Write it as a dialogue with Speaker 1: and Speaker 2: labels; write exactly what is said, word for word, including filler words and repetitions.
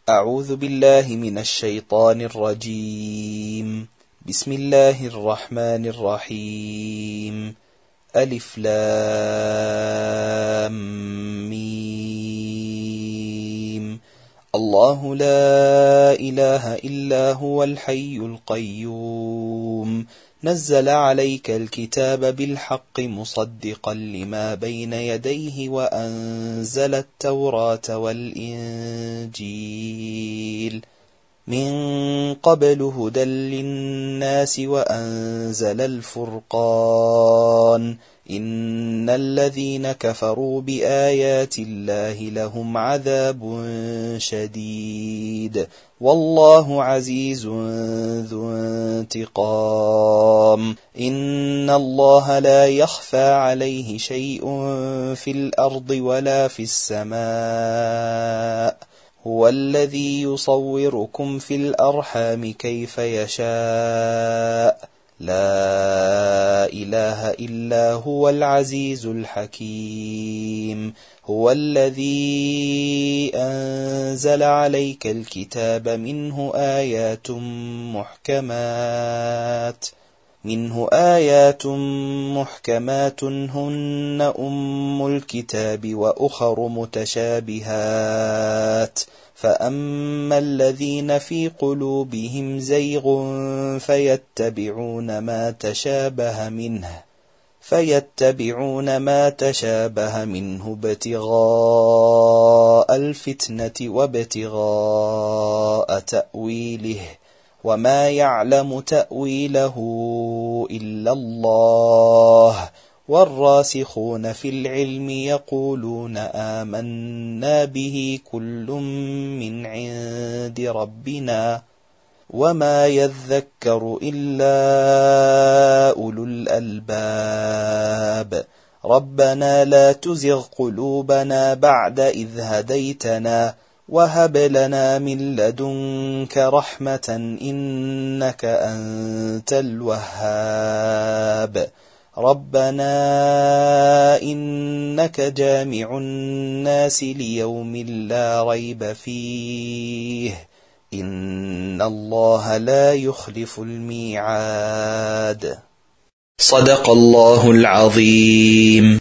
Speaker 1: أعوذ بالله من الشيطان الرجيم. بسم الله الرحمن الرحيم. ألف لام ميم. الله لا إله إلا هو الحي القيوم، نزل عليك الكتاب بالحق مصدقا لما بين يديه وأنزل التوراة والإنجيل من قبل هدى للناس وأنزل الفرقان، إن الذين كفروا بآيات الله لهم عذاب شديد، والله عزيز ذو انتقام. إن الله لا يخفى عليه شيء في الأرض ولا في السماء، هو الذي يصوركم في الأرحام كيف يشاء، لا إله إلا هو العزيز الحكيم. هو الذي أنزل عليك الكتاب منه آيات محكمات منه آيات محكمات هن أم الكتاب وأخر متشابهات، فأما الذين في قلوبهم زيغ فيتبعون ما تشابه منه فيتبعون ما تشابه منه ابتغاء الفتنة وابتغاء تأويله، وما يعلم تأويله إلا الله، والراسخون في العلم يقولون آمنا به كل من عند ربنا، وما يذكر إلا أولو الألباب. ربنا لا تزغ قلوبنا بعد إذ هديتنا وهب لنا من لدنك رحمة إنك أنت الوهاب. ربنا إنك جامع الناس ليوم لا ريب فيه، إن الله لا يخلف الميعاد. صدق الله العظيم.